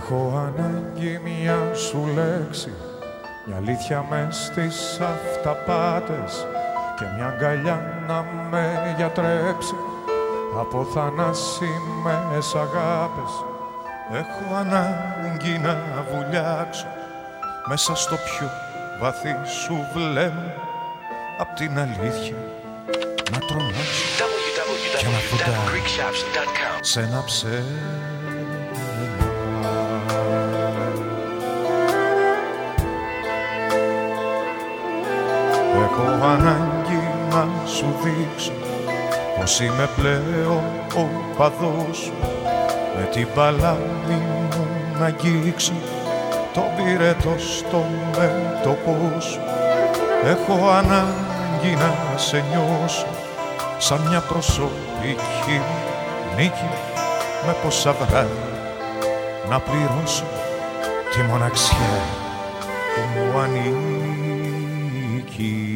Έχω ανάγκη μια σου λέξη, μια αλήθεια μες στις αυταπάτες και μια αγκαλιά να με γιατρέψει από θανάσιμες αγάπες. Έχω ανάγκη να βουλιάξω μέσα στο πιο βαθύ σου βλέμμα, απ' την αλήθεια να τρομάξω και να φωτάρω σε ένα ψέμα. Έχω ανάγκη να σου δείξω πως είμαι πλέον ο παδός σου, με την παλάμη μου να αγγίξω τον πυρετό στο μέτωπό σου. Έχω ανάγκη να σε νιώσω σαν μια προσωπική νίκη, με πόσα βράδια να πληρώσω τη μοναξιά που μου ανήκει.